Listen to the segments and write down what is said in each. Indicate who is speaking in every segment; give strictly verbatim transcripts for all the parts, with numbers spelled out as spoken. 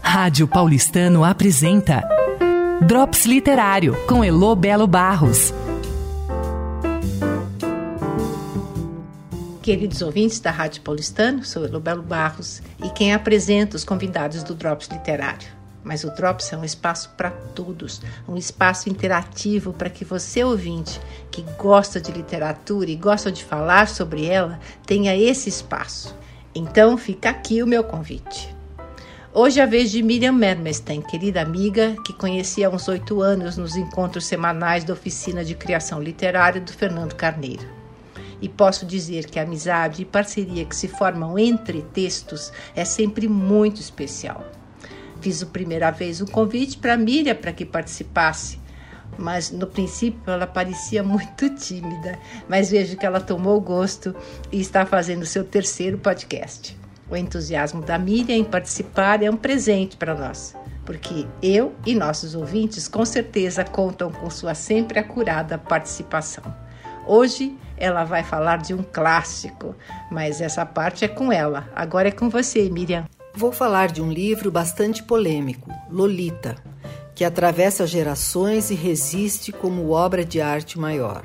Speaker 1: Rádio Paulistano apresenta Drops Literário, com Elô Belo Barros.
Speaker 2: Queridos ouvintes da Rádio Paulistano, sou Elô Belo Barros e quem apresenta os convidados do Drops Literário. Mas o Drops é um espaço para todos, um espaço interativo para que você, ouvinte, que gosta de literatura e gosta de falar sobre ela, tenha esse espaço. Então fica aqui o meu convite. Hoje é a vez de Miriam Mermelstein, querida amiga, que conheci há uns oito anos nos encontros semanais da Oficina de Criação Literária do Fernando Carneiro. E posso dizer que a amizade e parceria que se formam entre textos é sempre muito especial. Fiz a primeira vez um convite para a Miriam para que participasse, mas no princípio ela parecia muito tímida, mas vejo que ela tomou gosto e está fazendo seu terceiro podcast. O entusiasmo da Miriam em participar é um presente para nós, porque eu e nossos ouvintes com certeza contam com sua sempre acurada participação. Hoje ela vai falar de um clássico, mas essa parte é com ela. Agora é com você, Miriam.
Speaker 3: Vou falar de um livro bastante polêmico, Lolita, que atravessa gerações e resiste como obra de arte maior.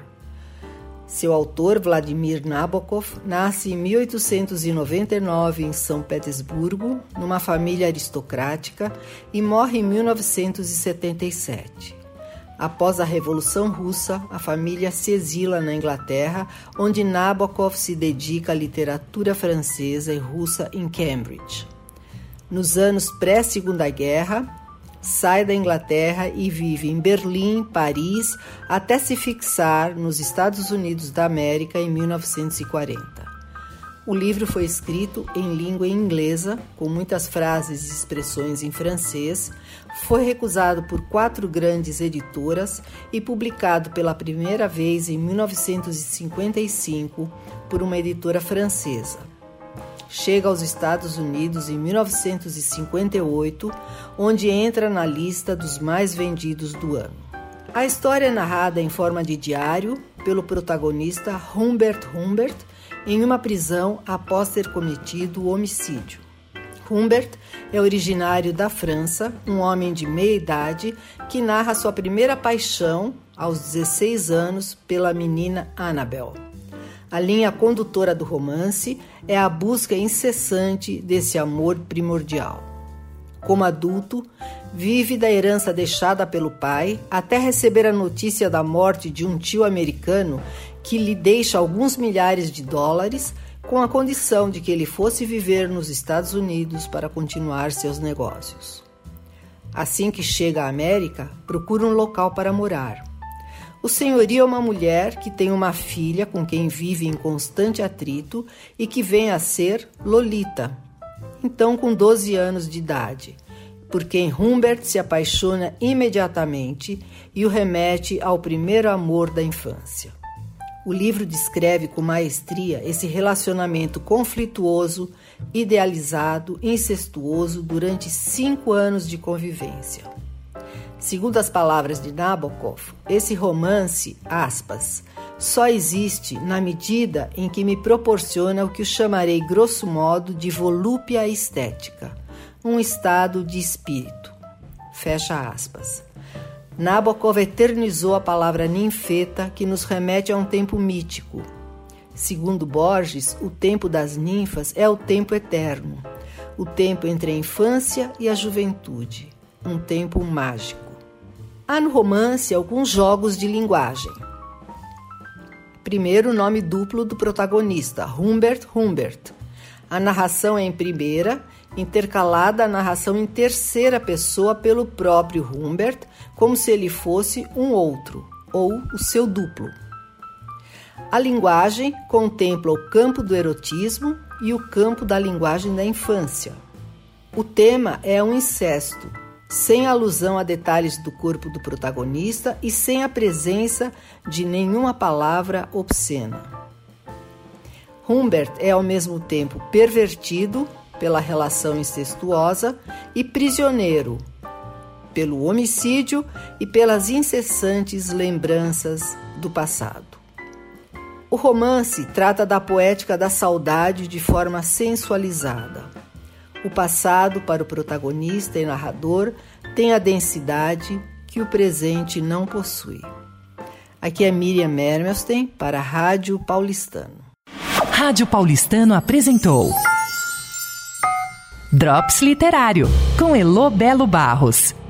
Speaker 3: Seu autor, Vladimir Nabokov, nasce em mil oitocentos e noventa e nove em São Petersburgo, numa família aristocrática, e morre em mil novecentos e setenta e sete. Após a Revolução Russa, a família se exila na Inglaterra, onde Nabokov se dedica à literatura francesa e russa em Cambridge. Nos anos pré-Segunda Guerra, sai da Inglaterra e vive em Berlim, Paris, até se fixar nos Estados Unidos da América em mil novecentos e quarenta. O livro foi escrito em língua inglesa, com muitas frases e expressões em francês, foi recusado por quatro grandes editoras e publicado pela primeira vez em mil novecentos e cinquenta e cinco por uma editora francesa. Chega aos Estados Unidos em mil novecentos e cinquenta e oito, onde entra na lista dos mais vendidos do ano. A história é narrada em forma de diário pelo protagonista Humbert Humbert em uma prisão após ter cometido o homicídio. Humbert é originário da França, um homem de meia idade que narra sua primeira paixão, aos dezesseis anos, pela menina Annabel. A linha condutora do romance é a busca incessante desse amor primordial. Como adulto, vive da herança deixada pelo pai até receber a notícia da morte de um tio americano que lhe deixa alguns milhares de dólares com a condição de que ele fosse viver nos Estados Unidos para continuar seus negócios. Assim que chega à América, procura um local para morar. O senhorio é uma mulher que tem uma filha com quem vive em constante atrito e que vem a ser Lolita, então com doze anos de idade, por quem Humbert se apaixona imediatamente e o remete ao primeiro amor da infância. O livro descreve com maestria esse relacionamento conflituoso, idealizado, incestuoso durante cinco anos de convivência. Segundo as palavras de Nabokov, esse romance, aspas, só existe na medida em que me proporciona o que eu chamarei grosso modo de volúpia estética, um estado de espírito. Fecha aspas. Nabokov eternizou a palavra ninfeta, que nos remete a um tempo mítico. Segundo Borges, o tempo das ninfas é o tempo eterno, o tempo entre a infância e a juventude, um tempo mágico. Há no romance alguns jogos de linguagem. Primeiro, o nome duplo do protagonista, Humbert Humbert. A narração é em primeira, intercalada a narração em terceira pessoa pelo próprio Humbert, como se ele fosse um outro, ou o seu duplo. A linguagem contempla o campo do erotismo e o campo da linguagem da infância. O tema é um incesto, sem alusão a detalhes do corpo do protagonista e sem a presença de nenhuma palavra obscena. Humbert é ao mesmo tempo pervertido pela relação incestuosa e prisioneiro pelo homicídio e pelas incessantes lembranças do passado. O romance trata da poética da saudade de forma sensualizada. O passado, para o protagonista e narrador, tem a densidade que o presente não possui. Aqui é Miriam Mermelstein para a Rádio Paulistano.
Speaker 1: Rádio Paulistano apresentou Drops Literário, com Elô Belo Barros.